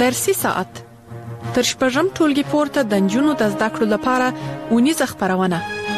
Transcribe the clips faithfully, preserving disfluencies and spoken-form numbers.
درسي ساعت تر شپږم ټولګي پورته د نجونو د زده کړو لپاره ونیزه خپرونه.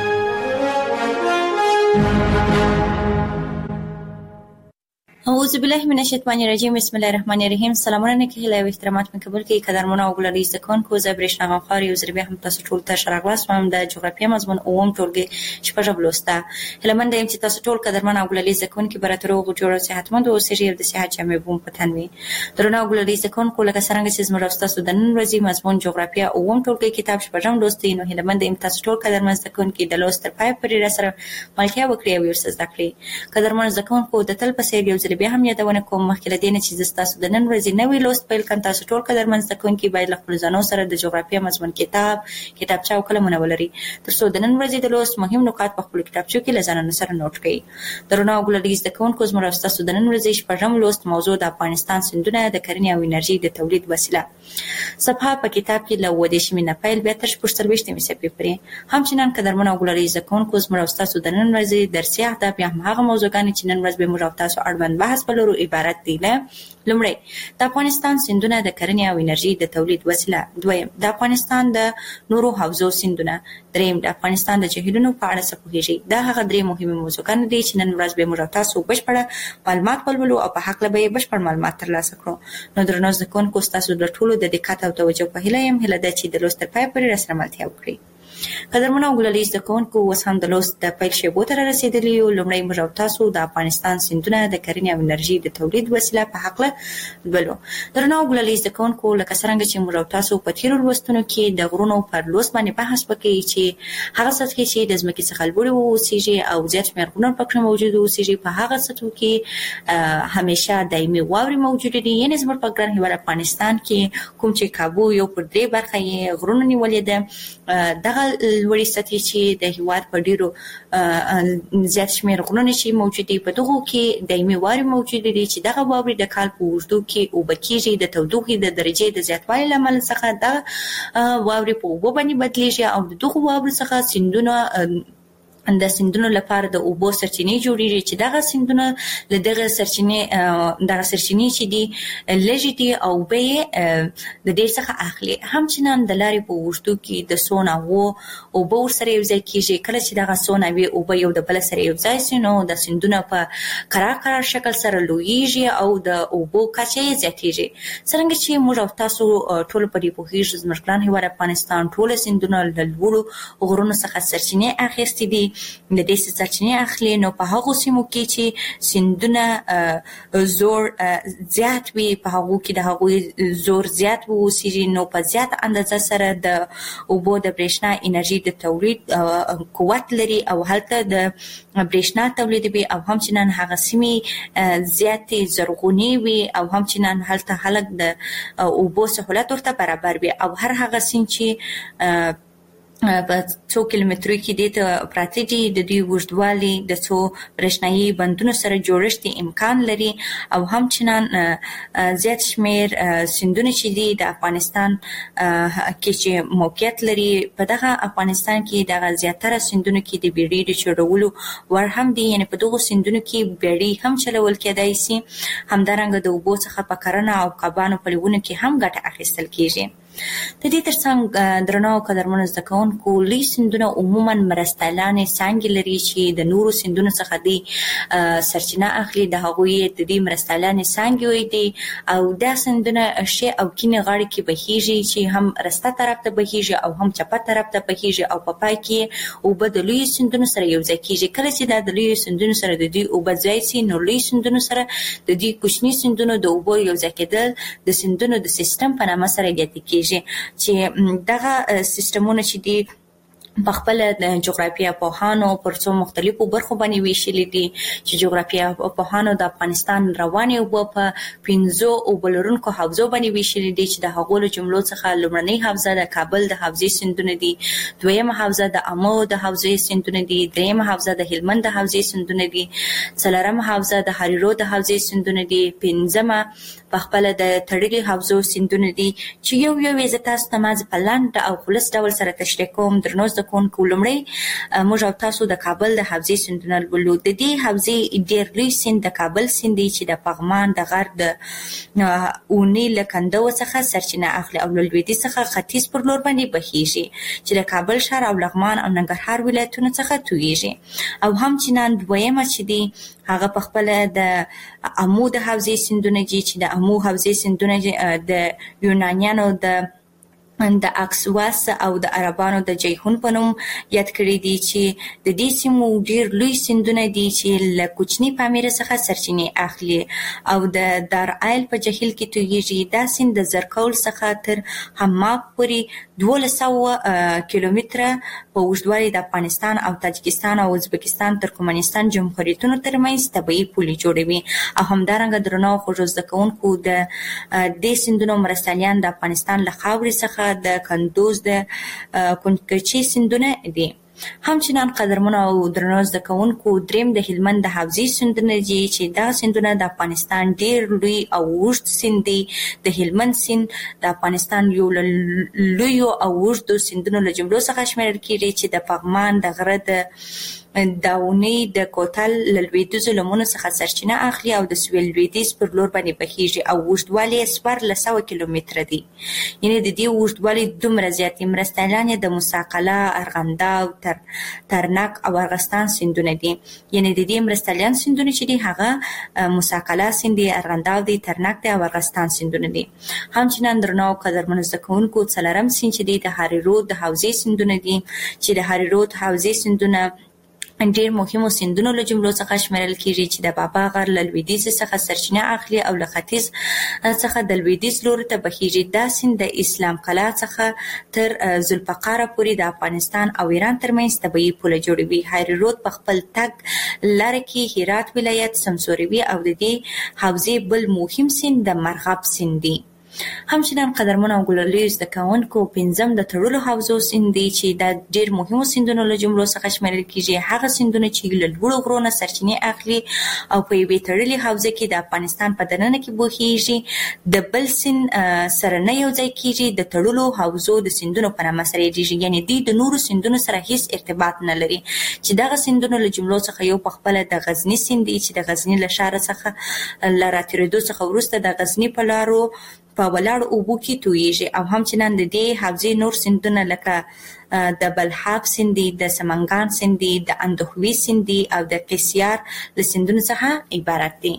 اعوذ بالله من الشیطان الرجیم. بسم الله الرحمن الرحیم. سلامونه کله او احترامات مې قبول کړئ قدرمنو او ګلالي زکون کو زبرش نغم خاري او زربي هم تاسو ټول ته شرغلاس هم د جغرافیه مضمون اوم ټولګي شپږم لوسته هلمند ایم چې تاسو ټول قدرمنو او ګلالي زکون کې براترو غوړو صحتمند او سریه د صحت چمه بوم پتنوي درنو ګلالي زکون کو لکه څنګه چې زموږ تاسو د نن ورځې مضمون جغرافیه اوم ټولګي کتاب شپږم لوستي نو هلمند ایم تاسو ټول قدرمن زکون کې د لوست تر پای پورې را سره ملتیا وکړي او ورسره زده کړئ. قدرمن زکون کو د تل په سیر یو زربي هم یادونه کوم مخکې دینه چې تاسو د نن ورځې نوې لوست پیل کړئ. تاسو ټول قدرمن زده کوونکي باید له خپل ځانو سره د جغرافیه مضمون کتاب کتابچه او قلمونه ولري ترڅو د نن ورځې د لوست مهم نکات په خپل کتابچو کې له ځان سره نوٹ کړئ. درنو ګلالي زده کوونکو زموږ تاسو د نن ورځې شپږم لوست موضوع د افغانستان سیندونه د کرنې او انرژي د تولید وسیله صفحه په کتاب کې له ودې شمینه پیل به تر شپږ صفحې پورې. همچنان قدرمن ګلالي زده کوونکو زموږ تاسو د نن ورځې درسي اهداف یا هغه موضوعګانې چې نن ورځ به موږ تاسو اړوند بحث په عبارت دي له لومړی د افغانستان سیندونه د کرنې او انرژي د تولید وسیله، دویم د افغانستان د نورو حوزو سیندونه، دریم د افغانستان د جهیلونو په اړه څه پوهیږئ. دا هغه درې مهمه موضوعګانې دي چې نن ورځ به موږ تاسو بشپړه معلومات ولولو او په حق له به بشپړ معلومات ترلاسه کړو. نو درنو زده کوونکو تاسو د ټولو د دقت او توجه په هیله یم هیله ده چې د لوست تر پای پورې راسره ملتیا وکړئ. قدرمنو ګلالي زده کوونکو اوس هم د لوست د پیل شیبو ته رسیدلي یو. لومړی موږ تاسو د افغانستان سیندونه د کرنې او انرژي د تولید وسیله په حق له ولولو. درنو ګلالي زده کوونکو لکه څنګه چې موږ تاسو په تیرو لوستونو کې د غرونو پر لوست باندې بحث وکړي چې هغه سطحې چې د ځمکې څخه لوړ اوسېږي او زیات شمېر غرونه پکې موجود اوسېږي په هغه سطحو کې همیشه دایمي واورې موجودې دي. یعنې زموږ په ګران هېواد افغانستان کې کوم چې کابو یو پر درې برخه یې غرونه نیولې ده دغه لوړې سطحې چې د هېواد په ډېرو زیات شمېر غرونه چې موجود دي په دغو کې دایمي واورې موجودې دي چې دغه واورې د کال په اوږدو کې اوبه کېږي. د تودوخې د درجې د زیاتوالي له امله څخه دغه واورې په اوبو باندې بدلېږي او د دغو واورو څخه سیندونه د سیندونو لپاره د اوبو سرچینې جوړېږي چې دغه سیندونه له دغه سرچینې دغه سرچینې چې دي لږې دي او اوبه یې د دې څخه اخلي. همچنان د لارې په اوږدو کې د څو ناوو اوبه ورسره یو ځای کېږي. کله چې دغه څو ناوې اوبه یو د بله سره یو ځای سي نو د سیندونه په قرار قرار شکل سره لویېږي او د اوبو کچه یې زیاتېږي. څرنګه چې موږ او تاسو ټول په دې پوهېږو زموږ ګران هېواد افغانستان ټوله سیندونه له لوړو غرونو څخه سرچینې اخیستې دي. د دې سرچینې اخلي نو په هغو سیمو کې چې سیندونه زور زیات وي په هغو کې د هغوی زور زیات واوسېږي نو په زیات اندازه سره د اوبو د برېښنا انرژي د تولید قوت لري او هلته د برېښنا تولیدوي او همچنان هغه سیمې زیاتې زرغونې وي او همچنان هلته خلک د اوبو سهولت ورته برابر وي او هر هغه سیند چې په څو کیلومترو کې دې ته پراته دي د دوی اوږدوالي د څو برېښنایي بندونو سره جوړښت امکان لري او همچنان زیات شمېر سیندونه چې دي د افغانستان کې چې موقعیت لري په دغه افغانستان کې دغه زیاتره سیندونو کې د بیړۍ د چلولو وړ هم دي. یعنې په دغو سیندونو کې بیړۍ هم چلول کېدای شي. همدارنګه د اوبو څخه په کرنه او کبانو په لوونو کې هم ګټه اخیستل کېږي. د دې ترڅنګ درنو قدرمنو زده کوونکو لوی سیندونه عموما مرستیالانې څانګې لري چې د نورو سیندونو څخه دې سرچینه اخلي. د هغوی د دې مرستیالانې څانګې دي او دا سیندونه ښې او کیڼې غاړې کې بهیږي چې هم رسته طرف ته بهیږي او هم چپه طرف ته بهیږي او په پای کې اوبه د لویو سیندونو سره یو ځای کېږي. کله چې دا د لویو سیندونو سره د دوی اوبه ځای سي نو لوی سیندونو سره د دوی کوچني سیندونو د اوبو یو ځای کېدل د سیندونو د سیستم په نامه سره یادې کېږي چې دغه سیستمونه چې دي په خپل د جغرافیه پوهانو پر څو مختلفو برخو باندې ویشلي دي چې جغرافیه پوهانو د افغانستان روانې اوبه په پنځو اوبه لرونکو حوزو باندې ویشلي دي چې د هغو له جملو څخه لومړنۍ حوزه د کابل د حوزې سیندونه دي، دویمه حوزه د امو د حوزې سیندونه دي، دریمه حوزه د هلمند د حوزې سیندونه دي، څلورمه حوزه د هریرود د حوزې سیندونه دي، پنځمه په خپل د تړلي حوزو سیندونه دي چې یو یو یې زه تاسو ته مازې په لنډ او خلص ډول سره تشریح کوم. درنو زده زده کوونکو لومړی موږ او تاسو د کابل د حوزې سیندونه ولولو. د دې حوزې ډېر لوی سیند د کابل سیند دی چې د پغمان د غر د اونې له کنډو څخه سرچینه اخلي او له لویدیځ څخه ختیځ پر لور باندې بهیږي چې د کابل ښار او لغمان او ننګرهار ولایتونو څخه تویږي. او همچنان دویمه چې دی هغه په خپل د امو د حوزې سیندونه دي چې د امو حوزې سیندونه د یونانیانو د د اکسواس او د عربانو د جیهون په نوم یاد کړی دي چې د دې سیمو ډېر لوی سیندونه دي چې له کوچني پامیره څخه سرچینې اخلي او د دارایل په جهیل کې تویږي. دا سیند د زرکول څخه تر حماق پورې دولس سوه کیلومتره په اوږدوالي د افغانستان او تاجکستان او ازبکستان ترکمنستان جمهوریتونو ترمنځ طبیعي پولې جوړوي. او همدارنګه درنو خوږو زده کوونکو د دې سیندونو مرستیالان د افغانستان له خاورې څخه د کندوز د کنکچي سیندونه دي. همچنان قدرمنو او درنو زده کوونکو دریم د هلمند د حوزې سیندونه دي چې دا سیندونه د افغانستان ډېر لوی او اوږد سیند دی. د هلمند سیند د افغانستان یو له لویو او اوږدو سیندونو له جملو څخه شمیرل کېږي چې د پغمان د غره د داونې د کوتل له لویدیځو لمنو څخه سرچینه اخلي او د سویل لویدیځ پر لور باندې بهیږي او اوږدوالی یې څوارلس سوه کیلومتره دی. یعنې د دې اوږدوالی دومره زیات دي. مرستیالان یې د موسی قلعه، ارغنداو، تر ترنک او ارغستان سیندونه دي. یعنې د دې مرستیالان سیندونه چې دي هغه موسی قلعه سیند دی، ارغنداو دی، ترنک دی او ارغستان سیندونه دي. همچنان درنو قدرمنو زده کوونکو څلورم سیند چې دی د هاري رود د حوزې سیندونه دي چې د هاري رود حوزې سیندونه ډېر مهمو سیندونو له جملو څخه شمیرل کېږي چې د بابا غر له لویدیځ څخه سرچینه اخلي او له ختیځ څخه د لویدیځ لوري ته بهیږي. دا سیند د اسلام قلعه څخه تر ذوالفقاره پورې د افغانستان او ایران ترمنځ طبیعي پوله جوړوي. هاري رود په خپل تګ لاره کې هرات ولایت سمسوروي او د دې حوزې بل مهم سیند د مرغاب سیند دی. همچنان قدرمنو او ګلالي زده کوونکو پنځم د تړلو حوزو سیند دی چې دا ډېر مهمو سیندونو له جملو څخه شمیرل کېږي. هغه سیندونه چې له لوړو غرونو سرچینې اخلي او په یوې تړلې حوزه کې د افغانستان په دننه کې بهیږي، د بل سیند سره نه یو ځای کېږي، د تړلو حوزو د سیندونو په نامه سره یادېږي. یعنې دوی د نورو سیندونو سره هیڅ ارتباط نه لري چې دغه سیندونو له جملو څخه یو په خپله د غزني سیند دی چې د غزني له ښاره څخه له راتېرېدو څخه وروسته د غزني په لارو په ولاړ اوبو کې تویږي. او همچنان د دې حوزې نور سیندونه لکه د بلحاب سیند دی، د سمنګان سیند دی، د اندخوي سیند دی او د قیصیار له سیندونو څخه عبارت دي.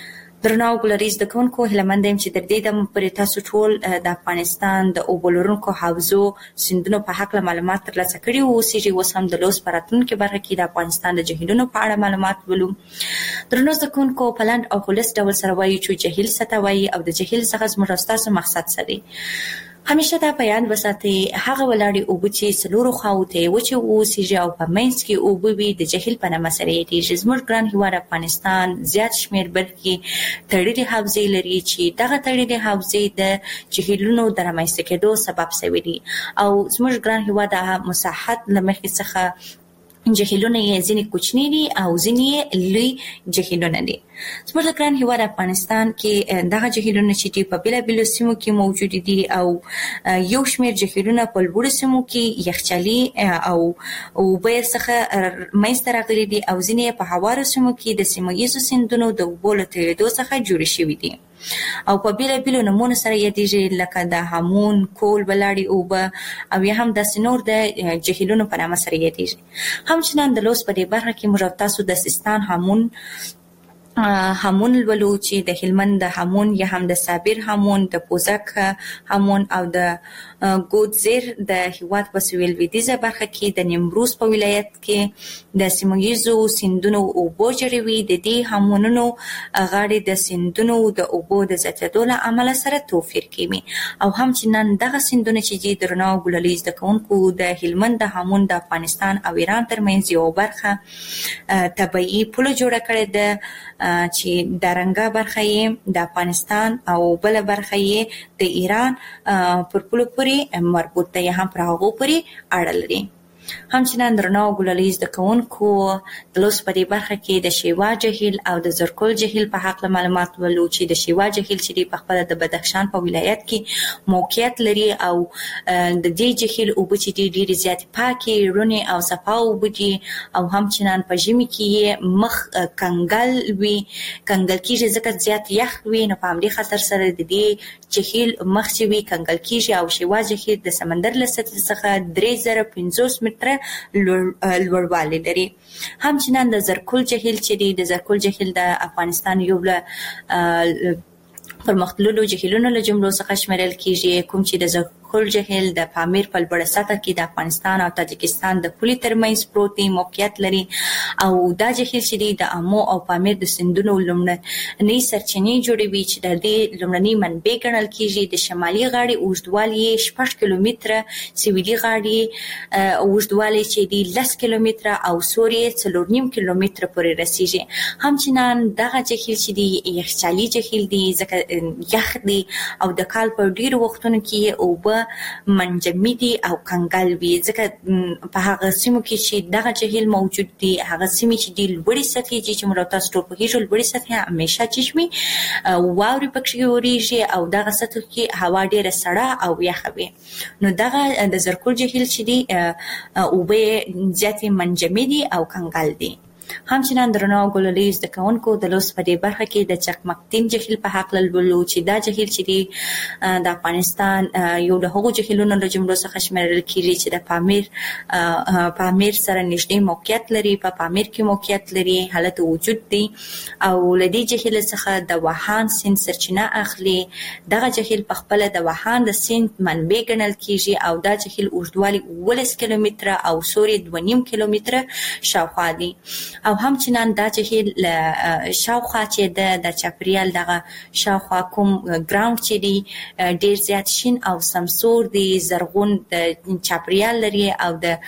درنو ګلالي زده کوونکو هیله مند یم چې تر دې دمه پورې تاسو ټول د افغانستان د اوبو لرونکو حوزو سیندونو په هکله معلومات ترلاسه کړي واوسیږي. اوس هم د لوست په راتلونکې برخه کې د افغانستان د جهیلونو په اړه معلومات ولو. درنو زده کوونکو په لنډ او خلاص ډول سره وایو چې جهیل څه ته وایي او د جهیل څخه زموږ او ستاسو مقصد څه دی. همیشه دا په یاد وساتئ هغه ولاړې اوبه چې څلورو خواوو ته یې وچې واوسیږي او په منځ کې اوبه وي د جهیل په نامه سره یادېږي. زموږ ګران هېواد افغانستان زیات شمېر برخې تړلې حوزې لري چې دغه تړلې حوزې د جهیلونو د رامنځته کېدو سبب شوي دي او زموږ ګران هېواد د مساحت له مخې څخه جهیلونه یې ځینې کوچني دي او ځینې یې لوی جهیلونه دي. زموږ ګران هېواد افغانستان کې دغه جهیلونه چې دي په بېلابېلو سیمو کې موجود دي او یو شمېر جهیلونه په لوړو سیمو کې یخچالي او اوبه یې څخه منځته راغلي دي او ځینې یې په هوارو سیمو کې د سیمه ییزو سیندونو د اوبو له تویېدو څخه جوړې شوي دي او په بېلابېلو نومونو سره یادېږي لکه د هامون، کول، ولاړې اوبه او یا هم داسې نور د جهیلونو په نامه سره یادېږي. همچنان د لوست په دې برخه کې موږ او تاسو د سیستان هامون هامون لولو چې د هلمند د هامون یا هم د صابر هامون، د پوزک هامون او د ګودزیر د هېواد په سویل لویدیځه برخه کې د نیمروز په ولایت کې د سیمه ییزو سیندونو اوبو جوړوي. د دې هامونونو غاړې د سیندونو د اوبو د زیاتېدو له امله سره توپیر کوي او همچنان دغه سیندونه چې دي درنو ګلالي زده کوونکو د هلمند د هامون د افغانستان او ایران ترمنځ یو برخه طبیعي پوله جوړه کړې ده چې د رنګه برخه یې د افغانستان او بله برخه یې د ایران پر پولو پورې مربوط ده یا هم پر هغو پورې اړه لري. همچنان درنو ګلالي زده کوونکو د لوست په دې برخه کې د شیوا جهیل او د زرکول جهیل په حق معلومات ولو چې د شیوا جهیل چې په خپل د بدخشان په ولایت کې موقعیت لري او د دې جهیل اوبه چې ډېرې زیاتې پاکې رونې او صفا اوبه دي او همچنان په ژمي کې مخ کنګل وي کنګل کېږي ځکه زیات یخ وي نو په همدې خاطر سره د دې جهیل مخ چې وي کنګل کېږي او شیوا جهیل د سمندر له سطحې څخه درې زره پنځوس متره لوړوالی لري. همچنان د زرکول جهیل چې دی د زرکول جهیل د افغانستان یو له پرمختللو جهیلونو له جملو څخه شمیرل کېږي کوم چې د زرکول جهیل د پامیر په لوړه سطح کې د افغانستان او تاجکستان د پولې ترمنځ پروت دی موقعیت لري او دا جهیل چې دی د امو او پامیر د سیندونو لومړنۍ سرچینې جوړوي چې د دې لومړنۍ منبع ګڼل کېږي. د شمالي غاړې اوږدوالی یې شپږ کیلومتره سویلي غاړې اوږدوالی چې دی لس کیلومتره او سور یې څلور نیم کیلومتره پورې رسیږي. همچنان دغه جهیل چې دی یخچالي جهیل دی ځکه یخ دی او د کال په ډېرو وختونو کې اوبه منجمدي او کنګل وي ځکه په هغه سیمو کې چې دغه جهیل موجود دي هغه سیمې چې د لوړې سطحې دي چې موږ تاسو ټول پوهیږو لوړې سطحې همیشه چشمي واوري پکې اوريږي او دغه سطح کې هوا ډیره سړه او یخه وي. نو دغه د زرکول جهیل چې دي اوبه زیاتې منجمدي او کنګل دي. همچنان درنو ګلالي زده کوونکو د لوست په دې برخه کې د چکمکتین جهیل په حق لولو چې دا جهیل چې دی د افغانستان یو له هغو جهیلونو له جملو څخه شمیرل کېږي چې د پامیر پامیر سره نږدې موقعیت لري په پا پامیر کې موقعیت لري حالت وجود دی او له دې جهیل څخه د وهان سیند سرچینه اخلي. دغه جهیل په خپل د وهان د سیند منبع ګڼل کېږي او دا جهیل اوږدوالی اوولس کیلومتره او سور یې دوه نیم کیلومتره شاوخوا دی او همچنان دا جهیل شاوخوا چې د د چاپریال دغه شاوخوا کوم ګراوند چې دی ډیر زیات شین او سمسور دی زرغون د چاپریال لري او د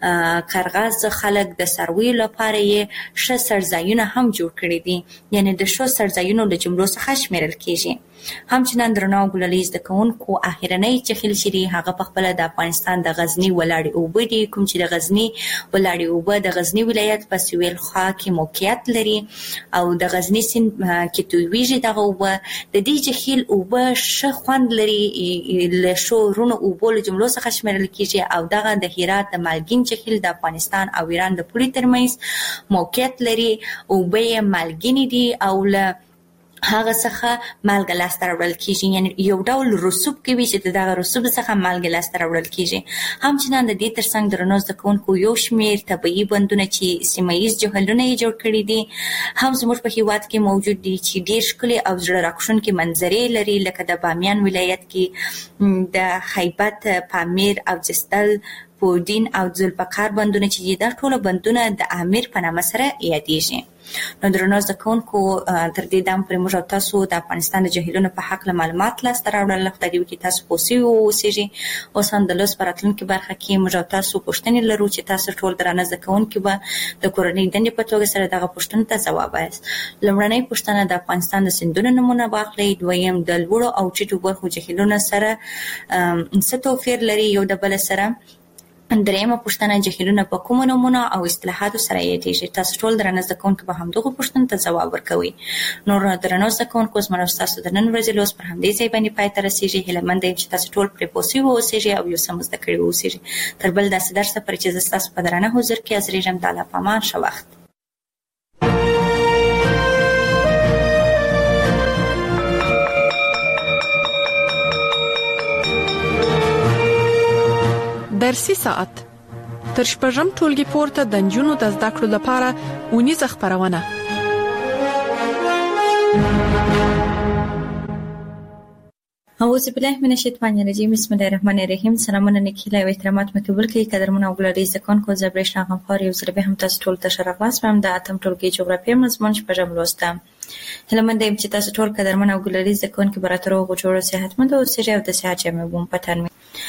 قرغاز خلک د سروي لپاره یې ښه سرځایونه هم جوړ کړي دي یعنی د ښو سرځایونو له جملو څخه شمیرل کېږي. همچنان درنو ګلالي زده کوونکو اخرنۍ جهیل چې دی هغه په خپل د افغانستان د غزنی ولاړې اوبه دي کوم چې د غزنی ولاړې اوبه د غزنی ولایت په سویل خوا کې موقعیت لري او د غزنی سیند کې تویږي دغه اوبه د دې جهیل اوبه ښه خوند لري له ښو رونو اوبو له جملو څخه شمیرل کېږي او دغه د هرات د مالګین جهیل د افغانستان او ایران د پولې ترمنځ موقعیت لري. اوبه یې مالګینې دي او له هغه څخه مالګه لاسته راوړل کېږي یعنی یو ډول رسوب کوي چې دغه رسوب څخه مالګه لاسته راوړل کېږي. همچنان د دې ترڅنګ درنو زده کوونکو یو شمېر طبیعي بندونه چې سیمه ییز جهیلونه یې جوړ کړي دي هم زموږ په هېواد کې موجود دي چې ډېر ښکلي او زړه راښکونکي منظرې لري لکه د بامیان ولایت کې د خیبت پامیر او جستل پودین او ذوالفقار بندونه چې دا ټول بندونه د امیر په نامه سره یادېږي. نو درنو زده کوونکو تر دې دم پرې موږ او تاسو د افغانستان د جهیلونو په حق معلومات لاسته راوړل خدای دې وکړي تاسو پوه سوي واوسېږئ. اوس هم د لوست په راتلونکي برخه کې موږ او تاسو پوښتنې لرو چې تاسو ټول درانه زده کوونکي به د کورنۍ دندې په توګه سره دغه پوښتنو ته ځواب وایاست. لومړنۍ پوښتنه د افغانستان د سیندونو نومونه واخلئ. دویم د لوړو او ټیټو برخو جهیلونو سره څه توپیر لري یو د بل سره. درېیمه پوښتنه جهیلونه په کومو نومونو او اصطلاحاتو سره یادېږي. تاسو ټول درنه زده کوونکي به همدغو پوښتنو ته ځواب ورکوئ. نور درنو زده کوونکو زما او ستاسو د نن ورځې لوست پر همدې ځای باندې پای ته رسېږي. هیله منده یم چې تاسو ټول پرې پوه سوي واوسېږئ او یو څه مو زده کړي واوسېږئ. تر بل داسې درسه پورې چې زه ستاسو په درانه حضور کې حاضرېږم د الله په امان. ښه وخت. درسي ساعت تر شپږم ټولګي پورته د نجونو د زده کړو لپاره اونیزه خپرونه. اعوذ بالله من الشیطان الرجیم. بسم الله الرحمن الرحیم. سلامونه نیکیله او احترامات مو قبول کړئ. قدرمن او ګلالي زکون کو زبرشنا غفار یو زره به هم تاسو ټول ته شرفاس پم د اتم ټولګي جغرافیه مضمون شپږم لوستم. هله من دیم چې تاسو ټول قدرمن او ګلالي زکون کې براترو غوړو صحتمند او سره او د صحت جامع بوم پټن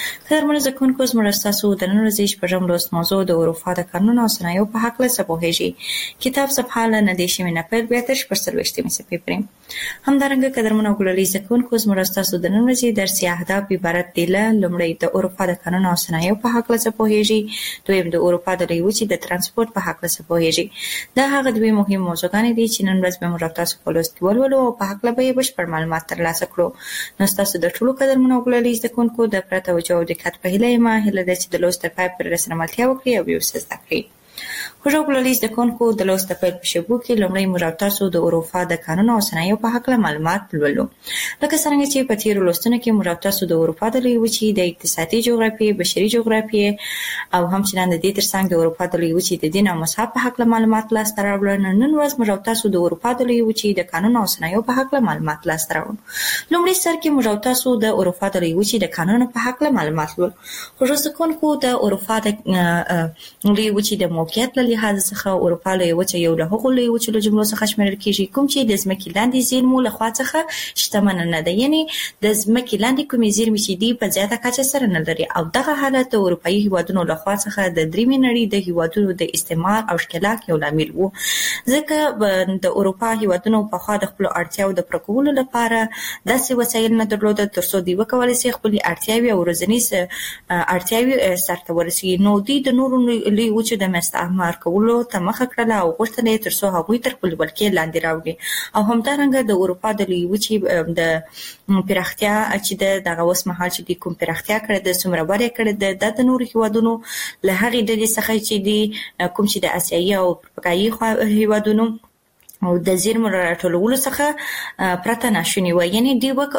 قدرمنو زده کوونکو زموږ ستاسو د نن ورځې شپږم لوست موضوع د اروپا د قانون او صنایعو په هکله څه پوهیږي. کتاب صفحه له نه دېرشمې نه پیل بیا تر شپږ څلوېښتمې صفحې پورې. همدارنګه قدرمنو او ګلالي زده کوونکو زموږ ستاسو د نن ورځې درسي اهداف عبارت دي له: لومړی د اروپا د قانون او صنایعو په هکله څه پوهیږي، دویم د اروپا د لویې وچې د ترانسپورت په هکله څه پوهیږي. دا هغه دوې مهم موضوعګانې دي چې نن ورځ به موږ تاسو په لوست کې ولولو او په هکله به یې بشپړ معلومات ترلاسه کړو. نو ستاسو د ټولو قدرمنو او ګلالي زده کوونکو د پوره توجه او دقت په هیله یم هیله ده چې د لوست تر پای پورې راسره ملتیا وکړئ او یو څه زده کړئ. خوږو ګلالي زده کوونکو د لوست د پیل په شیبو کې لومړی موږ او تاسو د اروپا د قانون او صنایعو په هکله معلومات لولو. لکه څرنګه چې په تېرو لوستونو کې موږ او تاسو د اروپا د لویې وچې د اقتصادي جغرافیې، بشري جغرافیې او همچنان د دې ترڅنګ د اروپا د لویې وچې د دین او مذهب په هکله معلومات لاسته راوړل. نن ورځ موږ او تاسو د اروپا د لویې وچې د قانون او صنایعو په هکله معلومات لاسته راوړو. لومړي سر کې موږ او تاسو د اروپا د لویې وچې د قانون په هکله معلومات لولو. خوږو زده کوونکو د اروپا د لویې وچې د موقعیت له لحاظه څخه اروپا لویه وچه یو له هغو لویو وچو له جملو څخه شمیرل کیږي کوم چې د ځمکې لاندې زیرمو له خوا څخه شتمنه نه ده، یعنی د ځمکې لاندې کومې زیرمې چې دي په زیاته کچه سره نه لري، او دغه حالت د اروپایي هیوادونو له خوا څخه د دریمې نړۍ د هیوادونو د استعمار او ښکېلاک یو لامل و. ځکه د اروپا هیوادونو پخوا د خپلو اړتیاوو د پوره کولو لپاره داسې وسایل نه درلودل ترڅو دوی وکولی شي خپلې اړتیاوې او ورځنۍ اړتیاوې سرته ورسوي. نو دوی د نورو لویو وچو د مستعمر کولو ته مخه کړله او غوښتل یې ترڅو هغوی تر خپلې ولکې لاندې راوړي. او همدارنګه د اروپا د لویې وچې د پراختیا چې د دغه اوس مهال چې د کوم پراختیا کړې ده، څومره وده کړې ده، دا د نورو هیوادونو له هغې ډلې څخه چې دي کوم چې د اسیایي او افریقایي هیوادونو او د زیرمو راټولولو څخه پرته ناشونې وه. یعنې دوی به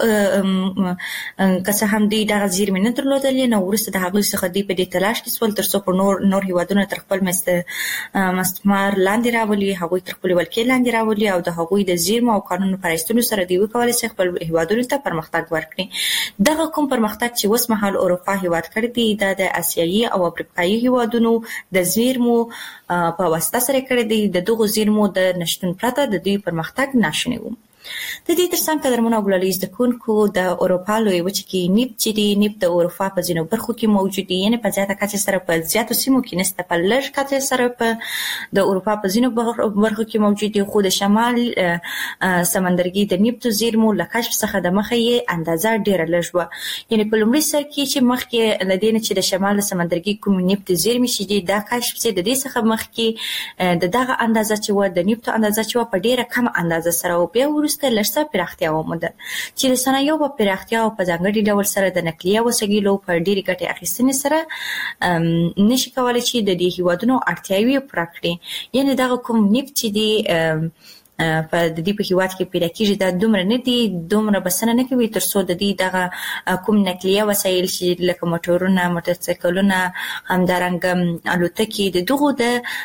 که څه هم دوی دغه زیرمې نه درلودلې، نو وروسته د هغوی څخه دوی په دې تلاش کې شول تر څو په نور نور هیوادونه تر خپل مستعمر لاندې راولي، هغوی تر خپلې ولکې لاندې راولي او د هغوی د زیرمو او قانونو په رایستلو سره دوی وکولی شي خپل هیوادونو ته پرمختګ ورکړي. دغه کوم پرمختګ چې اوس مهال اروپا هیواد کړی دی دا د اسیایي او افریقایي هیوادونو د زیرمو په واسطه سره کړی دی. د دغو زیرمو د نشتون پرته د دوی پرمختګ ناشونی و. د دې ترڅنګ قدرمنو او ګلالي زده کوونکو د اروپا لویې وچې کې نفت چې دی نفت د اروپا په ځینو برخو کې موجود دی، یعنې په زیاته کچه سره په زیاتو سیمو کې نشته، په لږ کچه سره په د اروپا په ځینو برخو کې موجود دی، خو د شمال سمندرګي د نفتو زیرمو له کشف څخه د مخه یې اندازه ډېره لږ وه. یعنې په لومړي سر کې چې مخکې له دې نه چې د شمال سمندرګي کوم نفت زیرمې چې دي دا کشف شي، د دې څخه مخکې د دغه اندازه چې وه د نفتو اندازه چې وه په ډېره کمه اندازه سره و. بیا وروسته لږ څه پراختیا ومونده چې د صنایعو په پراختیا او په ځانګړي ډول سره د نقلیه وسایلو په ډېرې ګټې اخیستنې سره نشي کولی چې د دې هیوادونو اړتیاوې پوره کړي. یعنې دغه کوم نفت چې دی په د دې په هیواد کې پیدا کېږي دا دومره نه دي، دومره بسنه نه کوي تر څو د دې دغه کوم نقلیه وسایل چې لکه موټرونه، موټرسایکلونه، همدارنګه الوتکې د دغو د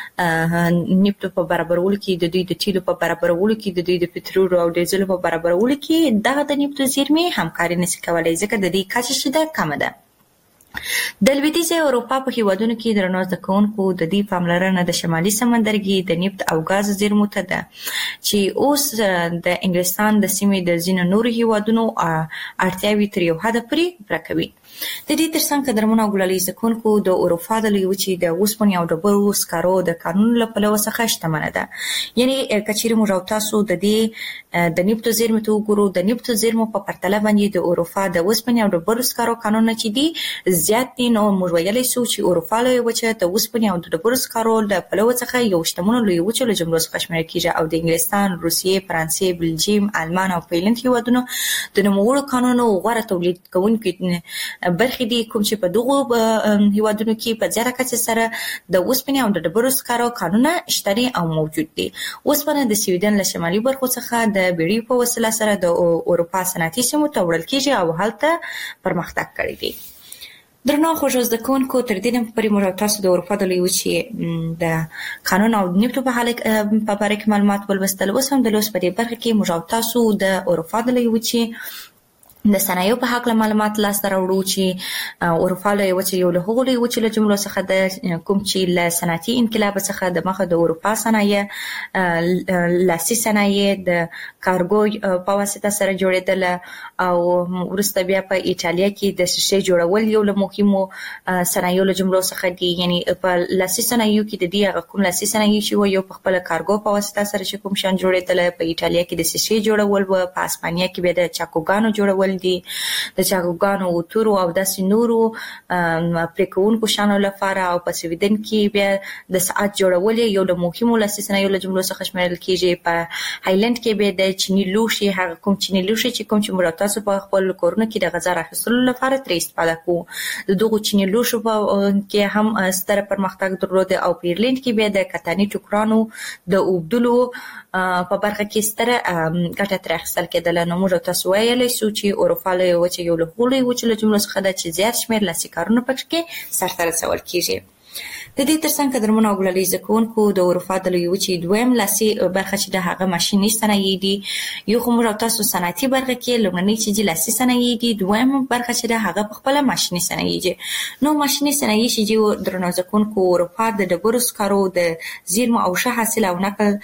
نفتو په برابرولو کې، د دوی د تیلو په برابرولو کې، د دوی د پټرولو او ډیزلو په برابرولو کې دغه د نفتو زیرمې همکاري نشي کولی ځکه د دې کچه چې ده کمه ده. د لوېدیځې اروپا په هیوادونو کې درنو زده کوونکو د دې پاملرنه د شمالي سمندرګي د نفت او ګاز زیرمو ته ده چې اوس د انګلستان د سیمې د ځینو نورو هیوادونو اړتیاوې تر یو حده پورې پوره کوي. د دې ترڅنګ قدرمنو او ګلالي زده کوونکو د اروپا د لویې وچې د اوسپنې او ډبرو سکارو د قانون له پلوه څخه شتمنه ده. یعنې که چیرې موږ او تاسو د دې د نفتو زیرمو ته وګورو، د نفتو زیرمو په پرتله باندې د اروپا د اوسپنې او ډبرو سکارو قانونونه چې دي زیات دي، نو موږ ویلی شو چې اروپا لویه وچه د اوسپنې او د ډبرو سکارو له پلوه څخه یو شتمنو لویو وچو له جملو څخه شمیرل کېږي او د انګلستان، روسیې، فرانسې، بلجیم، آلمان او فنلنډ هیوادونو د نوموړو قانونونو غوره تولید کوونکي برخې دي کوم چې په دغو هیوادونو کې په زیاته کچه سره د اوسپنې او د ډبرو سکارو قانونونه شته دي او موجود دي. اوسپنه د سویډن له شمالي برخو څخه د بیړیو په وسیله سره د اروپا صنعتي سیمو ته وړل کېږي او هلته پرمختګ کړی دی. درنو خوږو زده کوونکو تر دې دمه پورې موږ تاسو د اروپا د لویې وچې د قانون او نفتو په باره کې معلومات ولوستل. اوس هم د لوست په دې برخه کې موږ تاسو د اروپا د لویې وچې د صنایعو په حق معلومات لاسته راوړو چې اروپا له یو چې یو له هغو یو چې له جملو څخه د کوم چې له صنعتي انقلاب څخه د مخه د اروپا صنایع لاسي صنایع د کارګو په واسطه سره جوړېدل او وروسته بیا په ایټالیا کې د شیشې جوړول یو له مهمو صنایعو له جملو څخه دي. یعنی په لاسي صنایعو کې د دې کوم لاسي صنایع چې یو په خپل کارګو په واسطه سره چې کوم شان جوړېدل، په ایټالیا کې د شیشې جوړول و، په اسپانیا کې به د چاکوګانو جوړول دي، د چاکوګانو اوتورو او داسې نورو پریکونکو شانو لپاره، او په سویډن کې بیا د ساعت جوړول یو له مهمو لاسي صنایعو له جملو څخه شمیرل کیږي. په هایلند کې به د چینی لوښي، هغه کوم چینی لوښي چې کوم چې موږ تاسو په خپل کورونو کې د غذا راخیستلو لپاره ترې استفاده کوو، د دغو چینی لوښو کې هم ستر پرمختګ درلود. او په ایرلند کې بیا د کتاني ټوکرانو د اوبدلو په برخه کې ستره ګټه ترې اخیستل کېدله. نو موږ تاسو ویلی سو چې اروپا له یو چې یو له هغو یو چې له جملو څخه ده چې زیات شمېر لاسي کارونه پکې سرته رسول کېږي. د دې ترڅنګ قدرمنو او ګلالي زده کوونکو د اروپا د یو چې دویم لاسي برخه چې د هغه ماشیني صنایع دي، یو خو موږ تاسو صنعتي برخه کې لومړنۍ چې د لاسي صنایع دي، دویم برخه چې د هغه په خپل ماشیني صنایع دي. نو ماشیني صنایع چې درنو زده کوونکو اروپا د ډبرو سکرو د زیرمو او ښه حاصل او نقل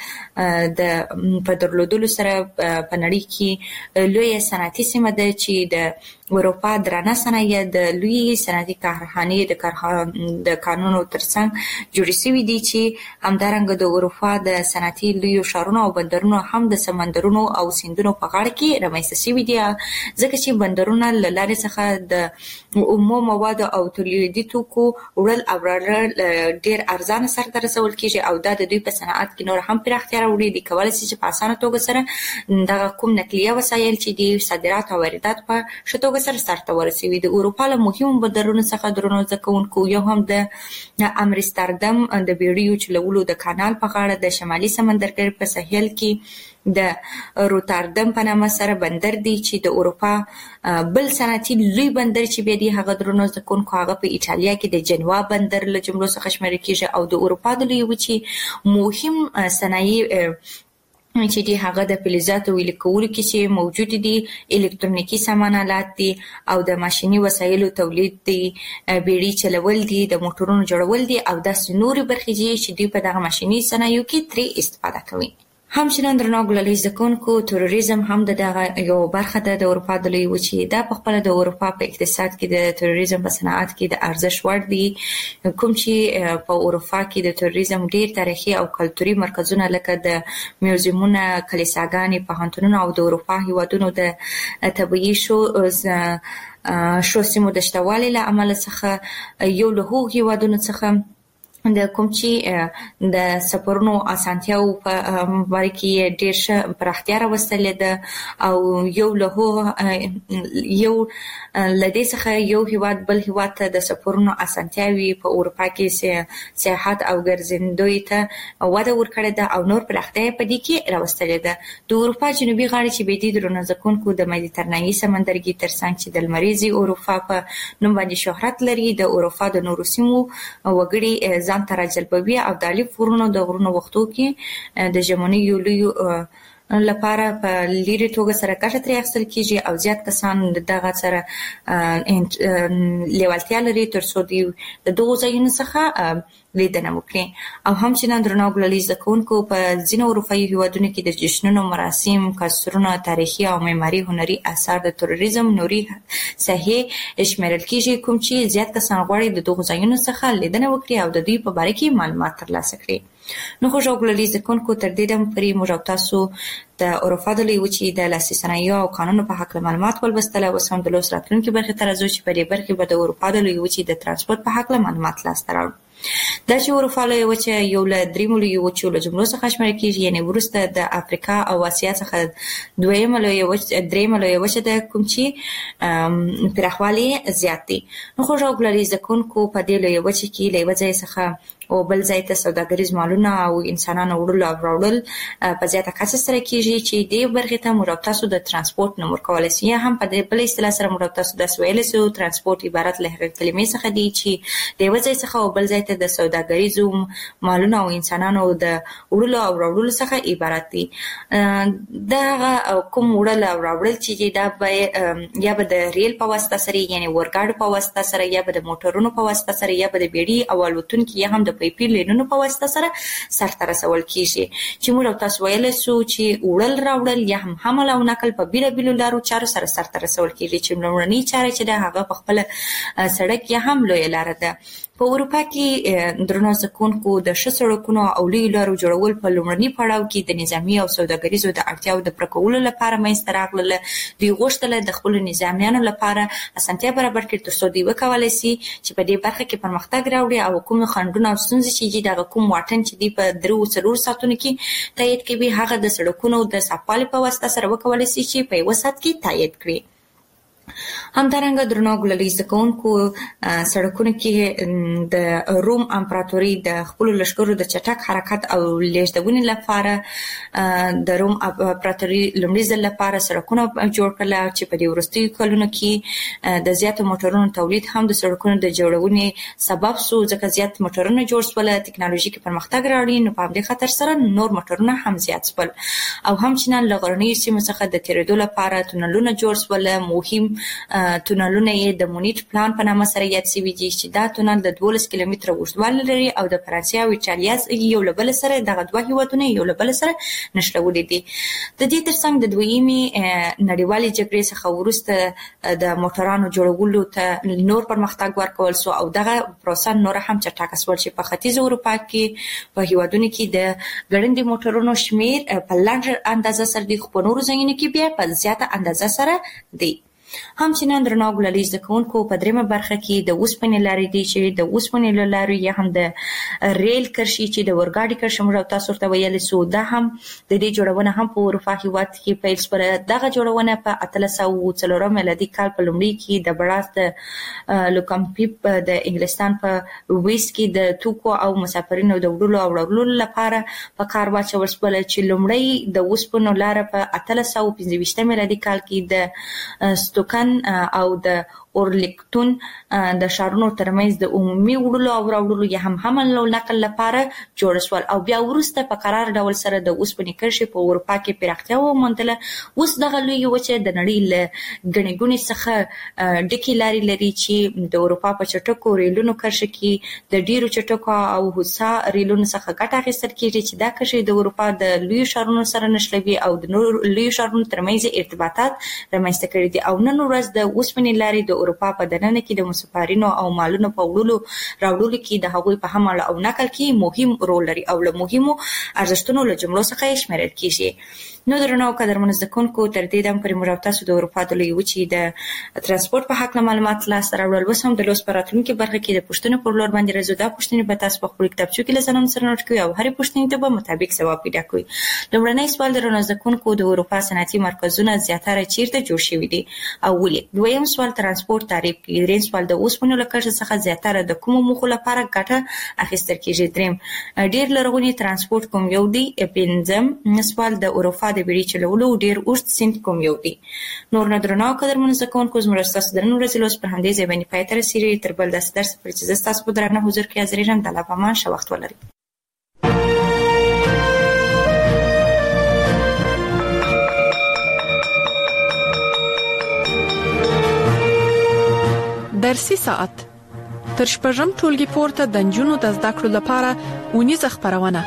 د په درلودلو سره په نړۍ کې لوی صنعتي سیمه ده چې د اروپا درانه صنایع د لوی صنعتي کارخانې د کارخانو د قانونو ترڅنګ جوړې شوي دي، چې همدارنګه د اروپا د صنعتي لویو ښارونو او بندرونو هم د سمندرونو او سیندونو په غاړه کې رامنځته شوي دي، ځکه چې بندرونه له لارې څخه د اومو موادو او تولیدي توکو وړل او راوړل ډېر ارزانه سرته رسول کېږي، او دا د دوی په صنعت کې نور هم پراختیا راوړي. دي کولی شي چې په اسانه توګه سره دغه کوم نقلیه وسایل چې د صادرات او واردات په ښه توګه سره سرته ورسوي. د اروپا له مهمو بندرونو څخه درنو زده کوونکو یو هم د امستردام د بیړیو چلولو د کانال په غاړه د شمالي سمندرګي په ساحل کې د روتردام په نامه سره بندر دی، چې د اروپا بل صنعتي لوی بندر چې بیا دی هغه درنو زده کوونکو هغه په ایټالیا کې د جنوا بندر له جملو څخه شمیرل کېږي. او د اروپا د لوی وچې مهم صنایع چې دی هغه د فلزاتو ویلې کولو کې چې موجود دي، الکترونیکي سامان آلات دي، او د ماشیني وسایلو تولید دي، بیړۍ چلول دي، د موټرونو جوړول دي، او داسې نورې برخې دي چې دوی په دغه ماشیني صنایعو کې ترې استفاده کوي. همچنان درنو ګلالي زده کوونکو تروریزم هم د دغه یو برخه ده د اروپا د لوی وچې. دا په خپله د اروپا په اقتصاد کې د تروریزم په صنعت کې د ارزښت وړ دي، کوم چې په اروپا کې د تروریزم ډېر تاریخي او کلتوري مرکزونه لکه د میوزیمونه، کلیساګانې، پوهنتونونه او د اروپا هیوادونو د طبیعي شو شو سیمو د شتوالي له امله څخه یو له هغو هیوادونو څخه د کوم چې د سفرونو اسانتیاو په باره کې ډېر ښه پراختیا راوستلې ده، او یو له هغو یو له دې څخه یو هیواد بل هیواد ته د سفرونو اسانتیاوې په اروپا کې سیاحت او ګرځندوی ته وده ورکړې ده، او نور پراختیا په دې کې راوستلې ده. د اروپا جنوبي غاړې چې بیا دي درنو زده کوونکو د مدیترانهي سمندرګي ترڅنګ چې د لمریزې اروپا په نوم باندې شهرت لري، د اروپا د نورو سیمو وګړي ځان ته راجلبوي، او د الف غرونو د غرونو وختو کې د ژمنۍ یو لوی لپاره په لیرې توګه سره ګټه ترې اخیستل کېږي، او زیات کسان دغه سره لیوالتیا لري تر څو دوی د دغو ځایونو څخه لیدنه وکړي. او همچنان درنو ګلالي زده کوونکو په ځینو اروپایي هیوادونو کې د جشنونو، مراسم، کلتورونه، تاریخي او معماري هنري اثار د تروریزم نوري ساحې شمیرل کېږي، کوم چې زیات کسان غواړي د دغو ځایونو څخه لیدنه وکړي او د دوی په باره کې معلومات ترلاسه کړي. نو خو ګلالي زده کوونکو تر دې دمه پورې موږ او تاسو د اروپا د لوی وچې د لاسي صنایعو او قانونو په هکله معلومات ولوستل، او اوس هم د لوست راتلونکي برخې ته راځو چې په دې برخې به د اروپا د لوی وچې د ترانسپورت په هکله معلومات لاسته راوړو. دا چې اروپا لوی وچه یو له دریمو لویو وچو له جملو څخه شمیرل کېږي، یعنې وروسته د افریقا او اسیا څخه دویمه لویه وچه دریمه لویه وچه ده، کوم چې پراخوالی زیات دی. نو خو ګلالي زده کوونکو په دې لویه وچه کې له یوه ځای څخه او بل ځای ته سوداګریز مالونه او انسانانو وړلو او راوړل په زیاته کچه سره کېږي، چې دې برخې ته موږ تاسو د ترانسپورت نوم ورکولی شو، یا هم په دې بل اصطلاح سره موږ تاسو داسې ویلی شو ترانسپورت عبارت له هغې کلمې څخه دی چې د یوه ځای څخه او بل ځای ته ته د سوداګریزو مالونو او انسانانو د وړلو او راوړلو څخه عبارت دي. دا کوم وړل او راوړل چې دا به یا به د ریل په واسطه سره یعنی ورګاډ په واسطه سره یا به د موټرونو په واسطه سره یا به د بیړۍ او الوتونکو یا هم د پایپي لینونو په واسطه سره سرته رسول کیږي چې موږ تاسو ویل سو چې وړل راوړل یا هم حمل او نقل په بیل بیل لارو چارو سره سرته رسول کیږي چې لومړنی چاره چې د هغه په خپل سړک یا هم لوی لار ده. په اروپا کې درنو زکونکو د ښه سړکونو او لوی لارو جوړول په لومړني پړاو کې د نظامی او سوداګریزو د اړتیاو د پرکولو لپاره منځته راغلل. دوی غوښتل د خپل نظامیانو لپاره اسانتیا برابر کړي ترڅو دوی وکولای شي چې په دې برخه کې پرمختګ راوړي او کوم خنډونه او ستونزې چې د کوم واټن چې دی په درو څلور ساعتونو کې تایید کوي هغه د سړکونو د صفالي په واسطه سره وکولای شي چې په یو ساعت کې تایید کړي. همدارنګه درنو ګللي زکونکو سړکونو کې د روم امپراتوري د خپل لشکرو د چټک حرکت او لیږدونې لپاره د روم امپراتوري لومړي ځل لپاره سړکونه جوړ کړل چې په دې وروستیو کلونو کې د زیاتو موټرونو تولید هم د سړکونو د جوړونې سبب شو ځکه زیات موټرونه جوړ شول ټکنالوژي کې پرمختګ راوړي نو په دې خاطر سره نور موټرونه هم زیات شول او هم چې نن لغړنی سیمه څخه د تیرېدو لپاره تونلونه جوړ شول. مهم تونلونه یې د مونیټ پلان په نامه سره یاد شوي دي چې دا تونل د دولس کیلومتره اوږدوالی لري او د فرانسې او ایټالیا یو له بل سره دغه دوه هیوادونه یو له بل سره نښلولي دي. د دې ترڅنګ د دویمې نړیوالې جګړې څخه وروسته د موټرانو جوړولو ته نور پرمختګ ورکول شو او دغه پروسه نور هم چټکه شول چې په ختیځ اروپا کې په هیوادونو کې د ګړندي موټرونو شمیر په لنډه اندازه سره دی خو په نورو ځایونو کې بیا په زیاته اندازه سره دی. هم چې نن درنو ګللي زکونکو په دریمه برخه کې د اوسپنې لارې دي چې د اوسپنې لارې یا هم د ریل کرښې چې د ورګاډي کرښه موږ تاسو ته ویل سو دا هم د دې جوړونه هم په اروپا هیواد کې پیل شوه. دغه جوړونه په اتلس سوه څلورم میلادي کال په لومړي کې د بړاس د لوکمپیپ د انګلستان په ویس کې د توکو او مسافرینو د وړلو او راوړلو لپاره په کار واچول شول چې لومړی د اوسپنو لار په اتلس سوه پنځه ویشتم میلادي کال کې د کن او د اورلیکتون د ښارونو ترمنځ د عمومي وړلو او راوړلو یا هم حمل او نقل لپاره جوړ شول او بیا وروسته په قرار ډول سره د اوسپنې کرښې په اروپا کې پراختیا وموندله. اوس دغه لوی وچه د نړۍ له ګڼې ګوڼې څخه ډکې لارې لري چې د اروپا په چټکو ریلونو کرښه کې د ډیرو چټکو او هوسا ریلونو څخه ګټه اخیستل کیږي چې دا کرښې د اروپا د لوی ښارونو سره نښلوي او د نور لوی ښارونو ترمنځ ارتباطات رامنځته کړي دي او نن ورځ د اوسپنې لارې د اروپا په دننه کې د مسافرینو او مالونو په وړلو راوړلو کې د هغوی په حمل او نقل کې مهم رول لري او له مهمو ارزښتونو له جملو څخه شمیرل کیږي. نو درنو قدرمنو زکونکو تر دې دم پرې موږ تاسو د اروپا د لوی وچې د ترانسپورت په حق معلومات لاسته راوړل. اوس هم د لوس پراتونکو برخه کې د پښتنو پر لور باندې راځو. دا پښتنې به تاسو په خپل کتابچو کې لزنم سره نوٹ کوئ او هرې پښتنې ته به مطابق ځواب پیدا کوئ. لومړنی سوال درنو زکونکو د اروپا صنعتي مرکزونه زیاتره چیرته جوړ شوي دي او ولې؟ دویم سوال ترانسپورت تعریف کړئ. دریم سوال د اوسپنې له کرښې څخه زیاتره د کومو موخو لپاره ګټه اخیستل کیږي؟ دریم ډیر لرغونی ترانسپورت کوم یو دی؟ پنځم سوال د اروپا د بیړۍ چلولو ډیر اوږد سیند کوم یو دی؟ نور نه درنو قدرمنو زکونکو زموږ ستاسو د نن ورځې لوست پر همدې ځای باندې پای ته رسیږي. تر بل داسې درس پورې چې زه ستاسو په درانه حضور کې حاضرېږم. د الله په امان ښه وخت ولرئ. درسي ساعت تر شپږم ټولګي پورته د نجونو د زده کړو لپاره اونیزه خپرونه.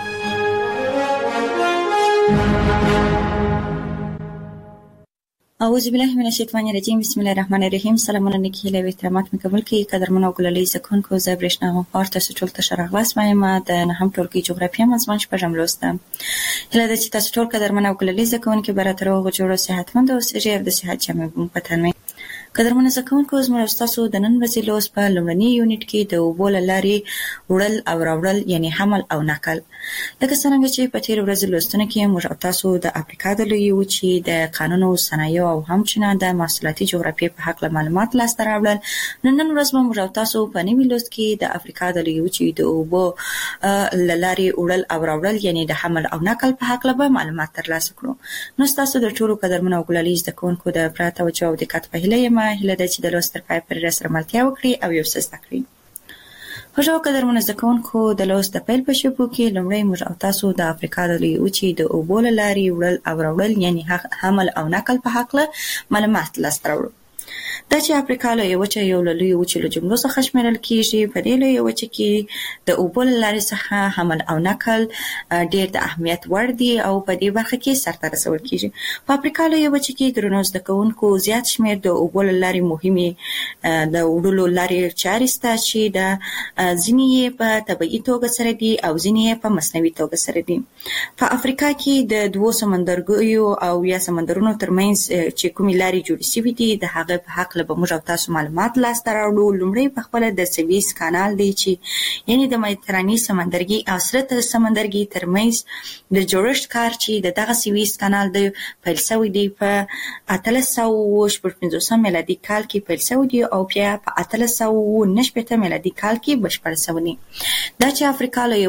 اعوذ بالله من الشیطان الرجیم. بسم الله الرحمن الرحیم. سلامونه نیکی له احترامات مې قبول کړئ. قدرمنو ګللي زکونکو زه برېښنا غوښتل تاسو ټول ته شرغلاس وایم د نهم ټولګي جغرافیه مضمون شپږم لوست. هله د چې تاسو ټول قدرمنو ګللي زکونکو براتر او جوړو صحتمند او سړي د صحت جامع په تنمي. قدرمنو زکونکو زموږ تاسو د نن ورځې لوست په لومړني یونټ کې د اوبو له لارې وړل او راوړل یعنی حمل او نقل. لکه څنګه چې په تیر ورځ لوستونه کې موږ تاسو د افریقا د لوی وچې د قانونو صنایع او همچنان د محصولاتي جغرافیې په حق معلومات لاسته راوړل. نن ورځ موږ تاسو په نوي لوست کې د افریقا د لوی وچې د اوبو له لارې وړل او راوړل یعنی د حمل او نقل په حق له معلومات ترلاسه کړو. نو تاسو د ټولو قدرمنو ګللي زکونکو د پراته توجه او دقت په هیله یم هله د چې د لوست تر پای پورې سره ملتیا وکړي او یو څه زده کړئ. خوشو قدرمن زده کوونکو د لوست د پیل په شپو کې لومړی موږ او تاسو د افریقا د لویې وچې د اوبو له لارې وړل او راوړل یعنې حمل او نقل په هکله معلومات لاسته راوړو. دا چې افریقا لویه وچه یو له لویو وچو له جملو څخه شمیرل کیږي. په دې لویه وچه کې د اوبو له لارې څخه حمل او نقل ډېر د اهمیت وړ دي او په دې برخه کې سرته رسول کیږي. په افریقا لویه وچه کې درنو زده کوونکو زیات شمیر د اوبو له لارې مهمې د وړلو لارې چارې شته چې د ځینې یې په طبیعي توګه سره دي او ځینې یې په مصنوعي توګه سره دي. په افریقا کې د دوو سمندرګیو او یا سمندرونو ترمنځ چې کومې لارې جوړې شوي دي د هغه په حق له به موږ او تاسو معلومات لاسته راوړو. لومړی په خپله د سویس کانال دی چې یعنې د مدیترانې سمندرګي او سره سمندرګي ترمنځ د جوړښت کار چې د دغه سویس کانال دی پیل شوی دی په اتلس سوه اووه شپږ پنځوسم میلادي کال کې پیل شوی دی او بیا په اتلس سوه اووه نهه شپېته میلادي کال کې بشپړ شوی دی. دا چې افریقا له